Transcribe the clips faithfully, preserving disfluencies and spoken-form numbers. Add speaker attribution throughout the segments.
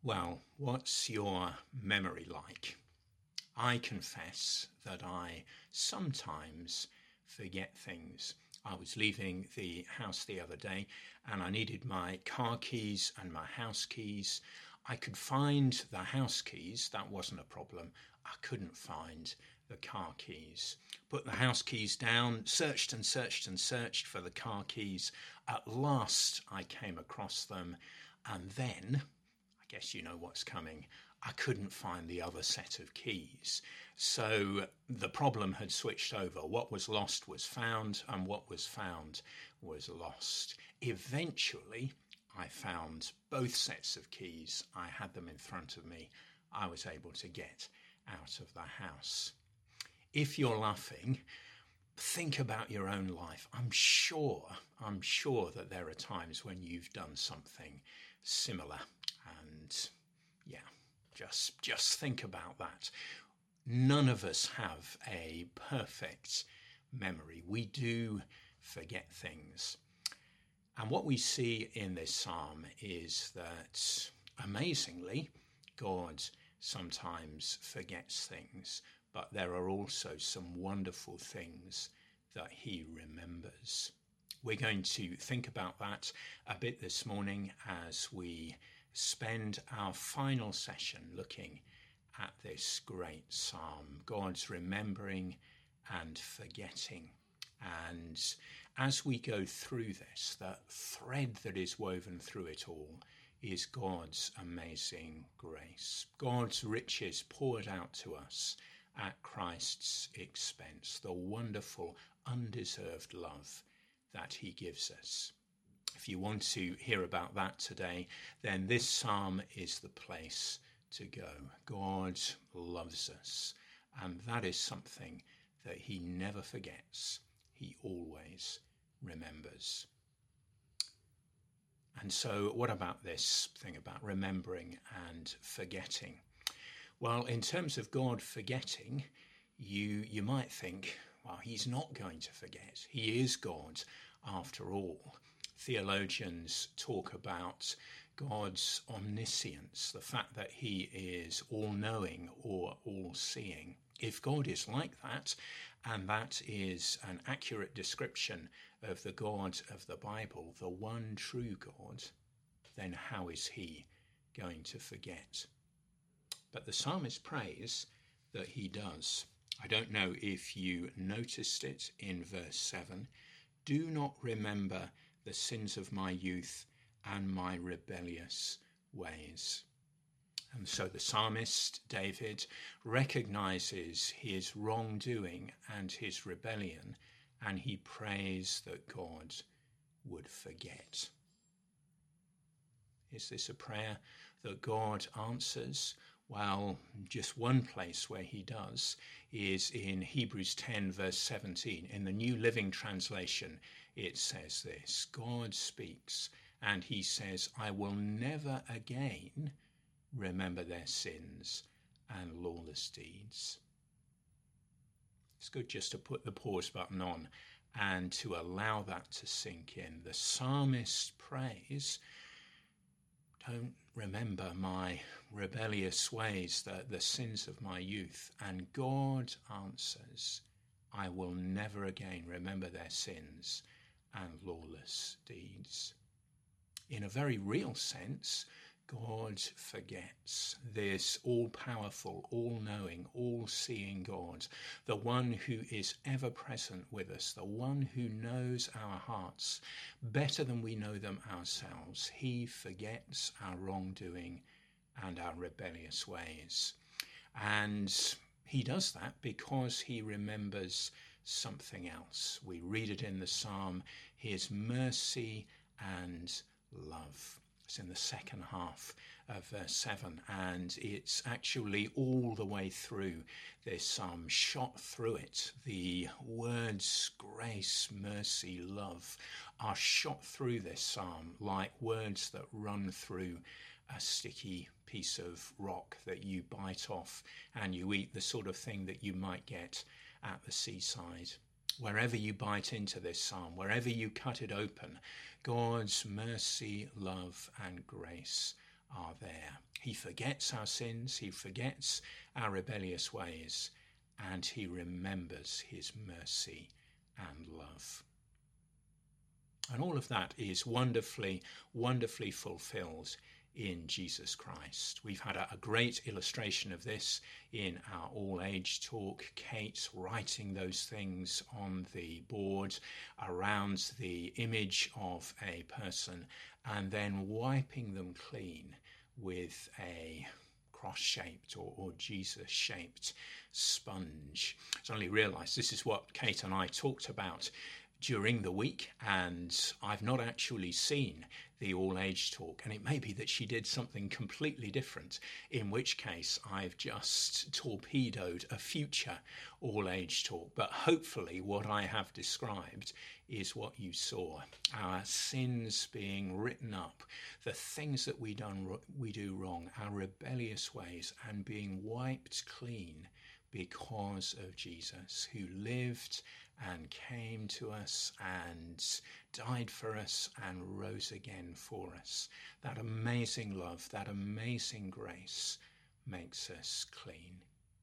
Speaker 1: Well, what's your memory like? I confess that I sometimes forget things. I was leaving the house the other day and I needed my car keys and my house keys. I could find the house keys, that wasn't a problem. I couldn't find the car keys. Put the house keys down, searched and searched and searched for the car keys. At last I came across them, and then I guess you know what's coming. I couldn't find the other set of keys. So the problem had switched over. What was lost was found, and what was found was lost. Eventually, I found both sets of keys. I had them in front of me. I was able to get out of the house. If you're laughing, think about your own life. I'm sure, I'm sure that there are times when you've done something similar. And yeah, just just think about that. None of us have a perfect memory. We do forget things. And what we see in this psalm is that, amazingly, God sometimes forgets things, but there are also some wonderful things that he remembers. We're going to think about that a bit this morning as we spend our final session looking at this great psalm, God's remembering and forgetting. And as we go through this, the thread that is woven through it all is God's amazing grace, God's riches poured out to us at Christ's expense, the wonderful, undeserved love that he gives us. If you want to hear about that today, then this psalm is the place to go. God loves us, and that is something that he never forgets. He always remembers. And so what about this thing about remembering and forgetting? Well, in terms of God forgetting, you you might think, well, he's not going to forget. He is God after all. Theologians talk about God's omniscience, the fact that he is all-knowing or all-seeing. If God is like that, and that is an accurate description of the God of the Bible, the one true God, then how is he going to forget? But the psalmist prays that he does. I don't know if you noticed it in verse seven. Do not remember the sins of my youth and my rebellious ways. And so the psalmist, David, recognizes his wrongdoing and his rebellion, and he prays that God would forget. Is this a prayer that God answers? Well, just one place where he does is in Hebrews ten, verse seventeen. In the New Living Translation, it says this: God speaks, and he says, I will never again remember their sins and lawless deeds. It's good just to put the pause button on and to allow that to sink in. The psalmist prays, don't remember my rebellious ways, the, the sins of my youth. And God answers, I will never again remember their sins and lawless deeds. In a very real sense, God forgets. This all-powerful, all-knowing, all-seeing God, the one who is ever present with us, the one who knows our hearts better than we know them ourselves. He forgets our wrongdoing and our rebellious ways. And he does that because he remembers something else. We read it in the psalm, his mercy and love. It's in the second half of verse seven, and it's actually all the way through this psalm, shot through it. The words grace, mercy, love are shot through this psalm like words that run through a sticky piece of rock that you bite off and you eat, the sort of thing that you might get at the seaside. Wherever you bite into this psalm, wherever you cut it open, God's mercy, love, and grace are there. He forgets our sins, he forgets our rebellious ways, and he remembers his mercy and love. And all of that is wonderfully, wonderfully fulfilled in Jesus Christ. We've had a, a great illustration of this in our all-age talk. Kate writing those things on the board around the image of a person and then wiping them clean with a cross-shaped or, or Jesus-shaped sponge. I only realised this is what Kate and I talked about during the week, and I've not actually seen the all-age talk, and it may be that she did something completely different, in which case I've just torpedoed a future all-age talk. But hopefully what I have described is what you saw, our sins being written up, the things that we done we do wrong, our rebellious ways, and being wiped clean because of Jesus, who lived and came to us and died for us and rose again for us. That amazing love, that amazing grace makes us clean.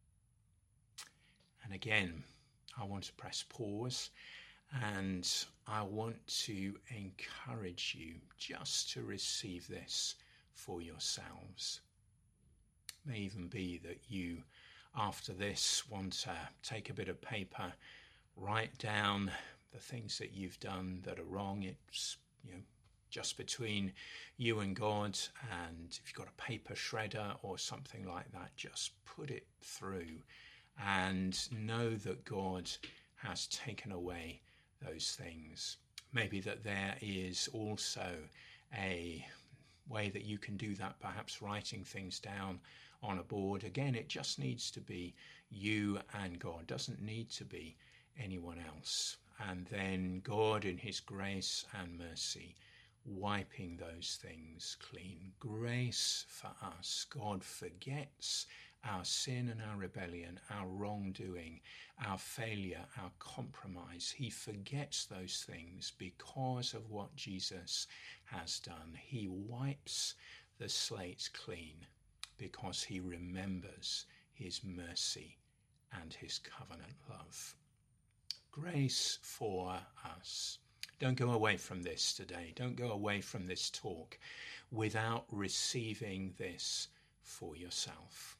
Speaker 1: And again, I want to press pause, and I want to encourage you just to receive this for yourselves. It may even be that you, after this, want to take a bit of paper, write down the things that you've done that are wrong. It's, you know, just between you and God, and if you've got a paper shredder or something like that, just put it through and know that God has taken away those things. Maybe that there is also a way that you can do that, perhaps writing things down on a board. Again, it just needs to be you and God. It doesn't need to be anyone else. And then God in his grace and mercy wiping those things clean. Grace for us. God forgets our sin and our rebellion, our wrongdoing, our failure, our compromise. He forgets those things because of what Jesus has done. He wipes the slate clean because he remembers his mercy and his covenant love. Grace for us. Don't go away from this today. Don't go away from this talk without receiving this for yourself.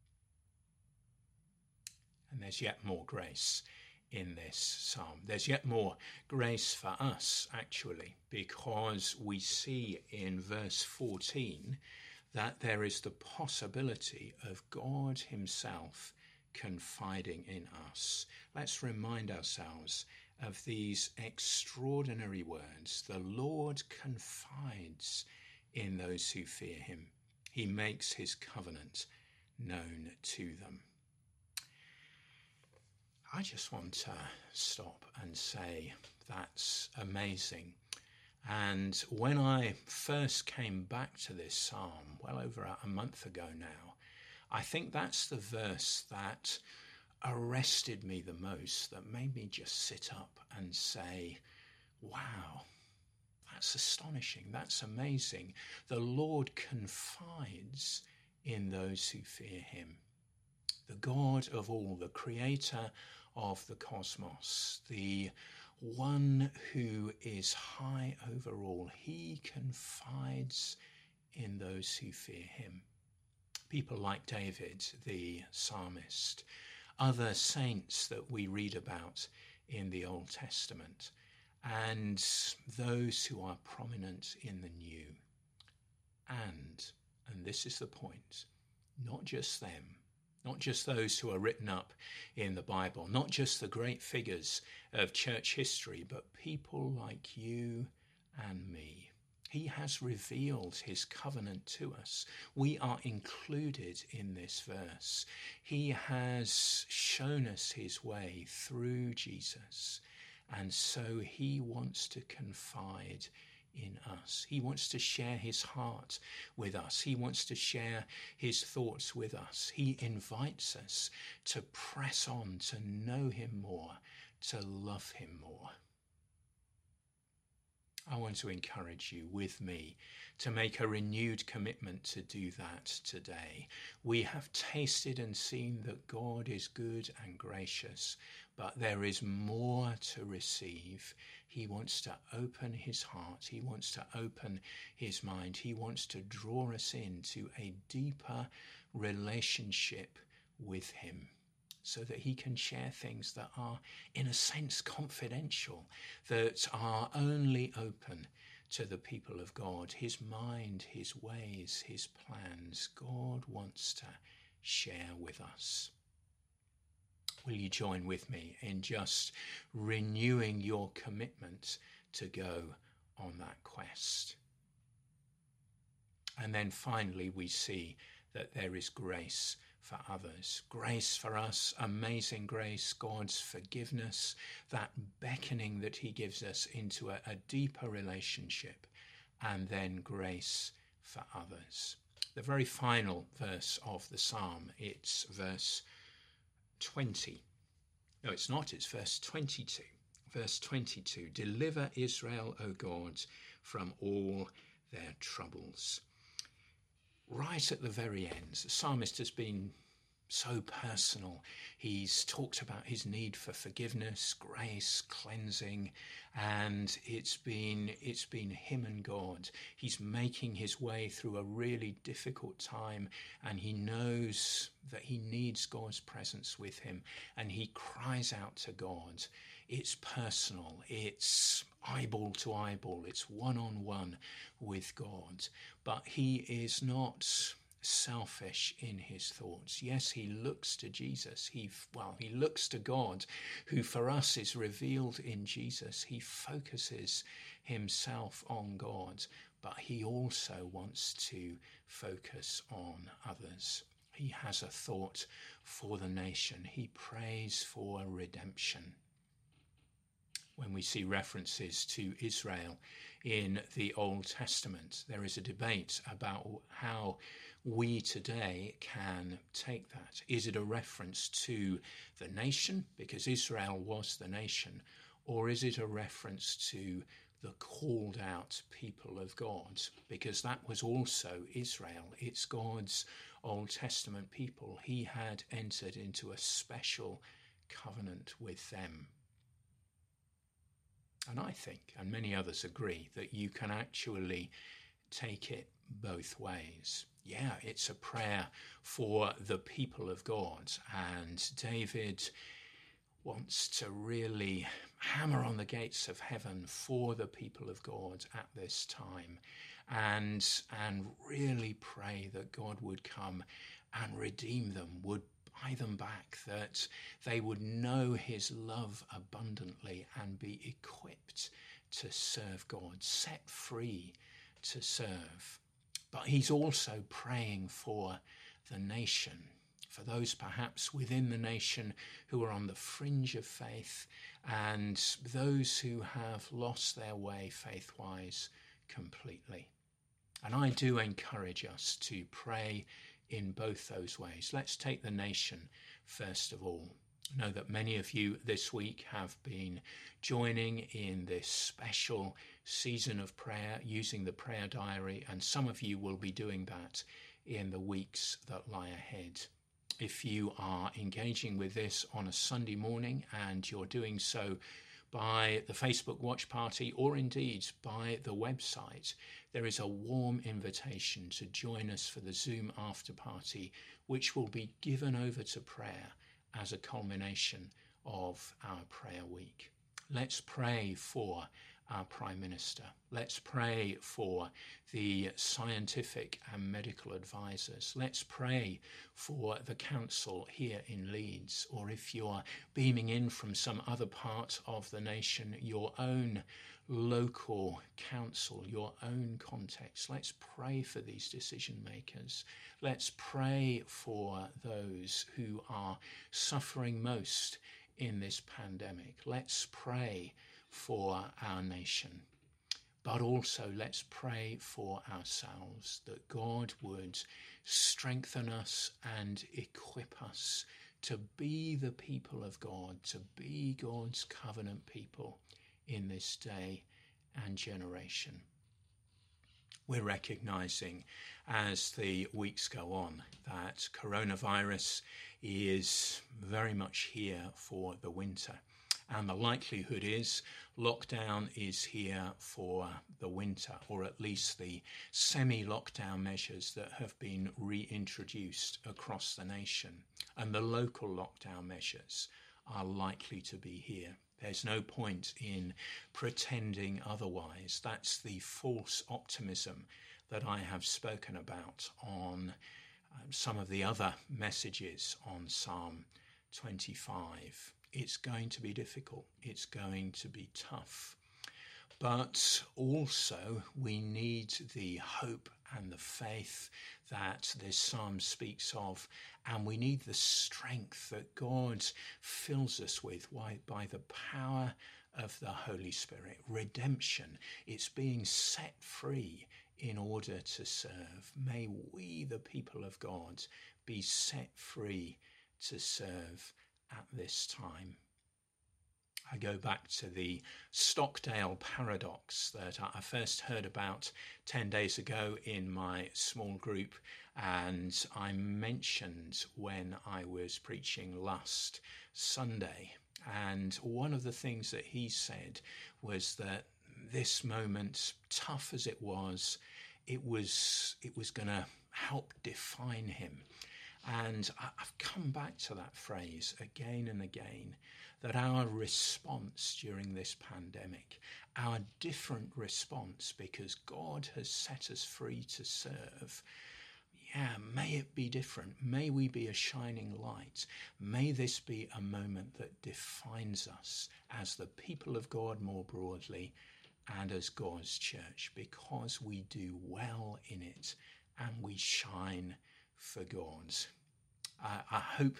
Speaker 1: And there's yet more grace in this psalm. There's yet more grace for us, actually, because we see in verse fourteen that there is the possibility of God himself confiding in us. Let's remind ourselves of these extraordinary words. The Lord confides in those who fear him. He makes his covenant known to them. I just want to stop and say that's amazing. And when I first came back to this psalm, well over a month ago now, I think that's the verse that arrested me the most, that made me just sit up and say, wow, that's astonishing, that's amazing. The Lord confides in those who fear him. The God of all, the creator of the cosmos, the one who is high over all, he confides in those who fear him. People like David, the psalmist, other saints that we read about in the Old Testament, and those who are prominent in the New. And, and this is the point, not just them, not just those who are written up in the Bible, not just the great figures of church history, but people like you and me. He has revealed his covenant to us. We are included in this verse. He has shown us his way through Jesus. And so he wants to confide in us. He wants to share his heart with us. He wants to share his thoughts with us. He invites us to press on, to know him more, to love him more. I want to encourage you with me to make a renewed commitment to do that today. We have tasted and seen that God is good and gracious, but there is more to receive. He wants to open his heart. He wants to open his mind. He wants to draw us into a deeper relationship with him, so that he can share things that are, in a sense, confidential, that are only open to the people of God. His mind, his ways, his plans, God wants to share with us. Will you join with me in just renewing your commitment to go on that quest? And then finally, we see that there is grace for others. Grace for us, amazing grace, God's forgiveness, that beckoning that he gives us into a, a deeper relationship, and then grace for others. The very final verse of the psalm, it's verse twenty. No, it's not, it's verse twenty-two. Verse twenty-two, deliver Israel, O God, from all their troubles. Right at the very end, the psalmist has been so personal. He's talked about his need for forgiveness, grace, cleansing, and it's been it's been him and God. He's making his way through a really difficult time, and he knows that he needs God's presence with him, and he cries out to God. It's personal, it's eyeball to eyeball, it's one-on-one with God. But he is not selfish in his thoughts. Yes, he looks to Jesus. He, well, he looks to God, who for us is revealed in Jesus. He focuses himself on God, but he also wants to focus on others. He has a thought for the nation. He prays for redemption. When we see references to Israel in the Old Testament, there is a debate about how we today can take that. Is it a reference to the nation, because Israel was the nation, or is it a reference to the called out people of God? Because that was also Israel. It's God's Old Testament people. He had entered into a special covenant with them. And I think, and many others agree, that you can actually take it both ways. Yeah, it's a prayer for the people of God, and David wants to really hammer on the gates of heaven for the people of God at this time, and and really pray that God would come and redeem them, would buy them back, that they would know his love abundantly and be equipped to serve God, set free to serve. But he's also praying for the nation, for those perhaps within the nation who are on the fringe of faith, and those who have lost their way faith-wise completely. And I do encourage us to pray in both those ways. Let's take the nation first of all. I know that many of you this week have been joining in this special season of prayer using the prayer diary, and some of you will be doing that in the weeks that lie ahead. If you are engaging with this on a Sunday morning and you're doing so by the Facebook watch party or indeed by the website, there is a warm invitation to join us for the Zoom after party, which will be given over to prayer as a culmination of our prayer week. Let's pray for our Prime Minister. Let's pray for the scientific and medical advisors. Let's pray for the council here in Leeds, or if you're beaming in from some other part of the nation, your own local council, your own context. Let's pray for these decision makers. Let's pray for those who are suffering most in this pandemic. Let's pray for our nation, but also let's pray for ourselves, that God would strengthen us and equip us to be the people of God, to be God's covenant people in this day and generation. We're recognizing as the weeks go on that coronavirus is very much here for the winter. And the likelihood is lockdown is here for the winter, or at least the semi-lockdown measures that have been reintroduced across the nation. And the local lockdown measures are likely to be here. There's no point in pretending otherwise. That's the false optimism that I have spoken about on um, some of the other messages on Psalm twenty-five. It's going to be difficult. It's going to be tough. But also we need the hope and the faith that this psalm speaks of, and we need the strength that God fills us with by the power of the Holy Spirit. Redemption, it's being set free in order to serve. May we, the people of God, be set free to serve at this time. I go back to the Stockdale paradox that I first heard about ten days ago in my small group, and I mentioned when I was preaching last Sunday. And one of the things that he said was that this moment, tough as it was, it was it was going to help define him. And I've come back to that phrase again and again, that our response during this pandemic, our different response, because God has set us free to serve, yeah, may it be different. May we be a shining light. May this be a moment that defines us as the people of God more broadly and as God's church, because we do well in it and we shine for God. I, I hope,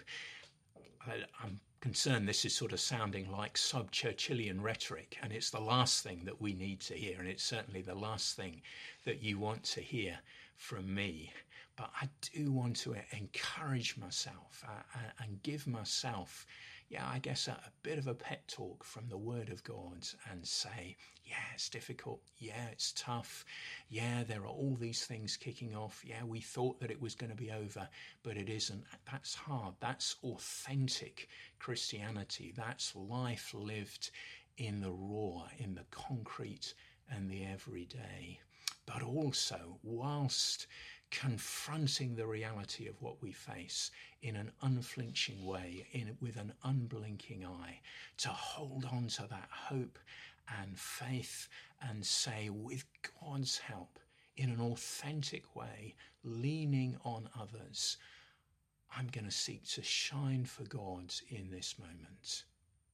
Speaker 1: I, I'm concerned this is sort of sounding like sub-Churchillian rhetoric, and it's the last thing that we need to hear, and it's certainly the last thing that you want to hear from me. But I do want to encourage myself uh, and give myself, yeah, I guess a, a bit of a pep talk from the Word of God and say, yeah, it's difficult. Yeah, it's tough. Yeah, there are all these things kicking off. Yeah, we thought that it was going to be over, but it isn't. That's hard. That's authentic Christianity. That's life lived in the raw, in the concrete and the everyday. But also, whilst confronting the reality of what we face in an unflinching way, in with an unblinking eye, to hold on to that hope and faith and say, with God's help, in an authentic way, leaning on others, I'm going to seek to shine for God in this moment,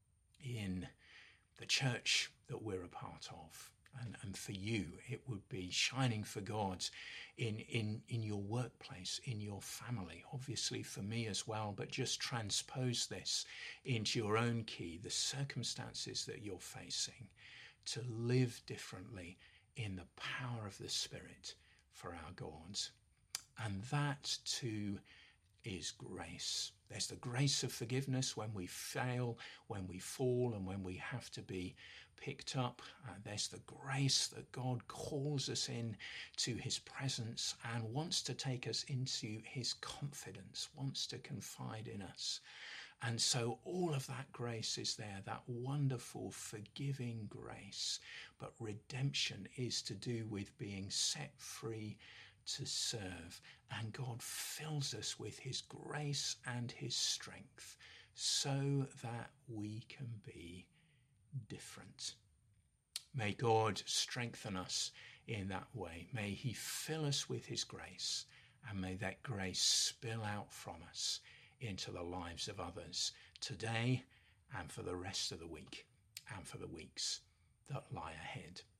Speaker 1: in the church that we're a part of. And, and for you, it would be shining for God in, in, in your workplace, in your family, obviously for me as well, but just transpose this into your own key, the circumstances that you're facing, to live differently in the power of the Spirit for our God. And that too is grace. There's the grace of forgiveness when we fail, when we fall, and when we have to be picked up. Uh, there's the grace that God calls us in to his presence and wants to take us into his confidence, wants to confide in us. And so all of that grace is there, that wonderful forgiving grace. But redemption is to do with being set free to serve, and God fills us with his grace and his strength so that we can be different. May God strengthen us in that way. May he fill us with his grace, and may that grace spill out from us into the lives of others today and for the rest of the week and for the weeks that lie ahead.